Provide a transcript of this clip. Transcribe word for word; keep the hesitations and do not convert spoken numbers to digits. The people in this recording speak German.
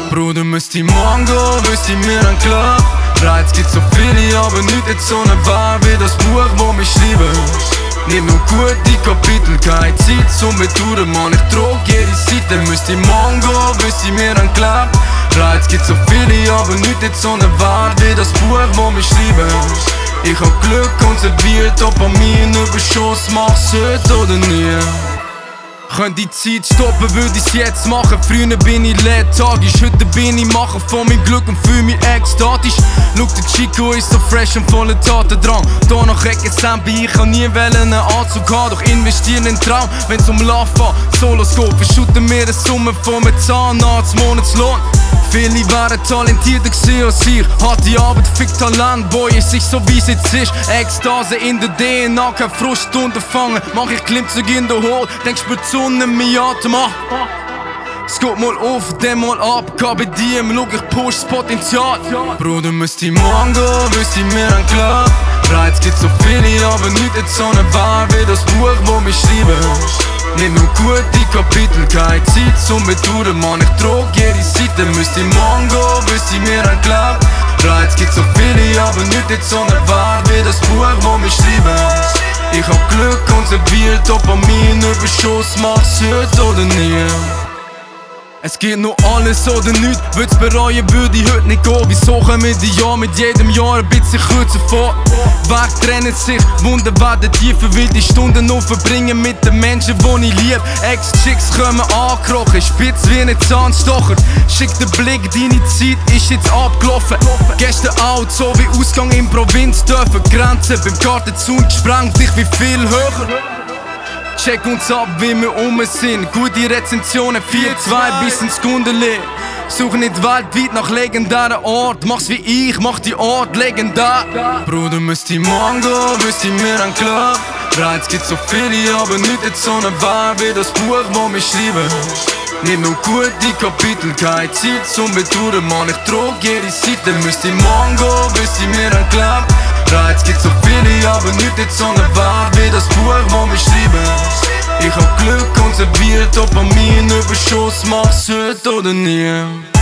Bruder, müsste morgen gehen, müsste mir ein Club. Reiz gibt so viele, aber nicht jetzt so eine Wahl wie das Buch, wo mich schreibe. Nicht nur gute Kapitel, keine Zeit zum Betouren, Mann, ich trug jede Seite. Müsste morgen gehen, müsste mir ein Club. Reiz gibt so viele, aber nicht jetzt so eine Wahl wie das Buch, wo mich schreibe. Ich hab Glück konserviert, ob an mir einen Überschuss mach's heute oder nie. Könnt die Zeit stoppen, würd ich's jetzt machen. Früher bin ich lethargisch, heute bin ich Macher von meinem Glück und fühl mich ekstatisch. Schau, der Chico ist so fresh und voller Tatendrang. Da nach Ecke Sampi, ich kann nie einen Anzug haben, doch investieren in den Traum. Wenn's um Love geht, Solos geht, verschütten mir eine Summe von einem Zahnarzt, Monatslohn. Viele wären talentierter gewesen als ich. Harte Arbeit, fick Talent, boy, es ist so wie's jetzt ist. Ekstase in der D N A, kein Frust unterfangen. Mach ich Klimmzüge in der Hol, denk spürt die Sonne mein Atem an. Es geht mal auf, dann mal ab, geh bei dir, schau ich push das Potenzial. Bruder, müsste morgen gehen, wüsste mir ein Club. Reiz gibt so viele, aber nicht jetzt so eine Wahl wie das Buch, wo mich schreibe. Nicht nur gute Kapitel, keine Zeit zum Betouren, Mann, ich trug jede Seite. Müsste morgen gehen, wüsste mir ein Club. Reiz gibt so viele, aber nicht jetzt so eine Wahl wie das Buch, wo mich schreibe. Ich hab Glück konserviert, ob an mir einen Überschuss mach's heute oder nie. Es geht nur alles oder nichts, würd's bereuen, würde ich heute nicht gehen. Wieso kommen die Jahre mit jedem Jahr ein bisschen kürzer vor? Weg trennen sich, Wunden werden tiefer, will die Stunden noch verbringen mit den Menschen, die ich lieb. Ex-Chicks kommen angekrochen, spitz wie ein Zahnstocher. Schick den Blick, deine Zeit ist jetzt abgelaufen. Gestern out, so wie Ausgang in Provinz dürfen. Grenzen beim Gartenzaun gesprengt, ich wie viel höher. Check uns ab, wie wir um sind. Gute Rezensionen, vier zwei bis ins Gunderli. Such nicht weltweit nach legendären Ort. Mach's wie ich, mach die Ort legendär. Bruder, müsste morgen gehen, wüsste mir ein Club. Reiz gibt so viele, aber nicht jetzt so eine Wahl wie das Buch, wo mich schreibe. Nicht nur gute Kapitel, keine Zeit zum Betouren, Mann, ich trug jede Seite. Müsste morgen gehen, wüsste mir ein Club. Reiz gibt so viele, aber nicht jetzt so eine Wahl wie das Buch, wo mich schreibe. Ich hab Glück konserviert, ob an mir einen Überschuss mach's heute oder nie.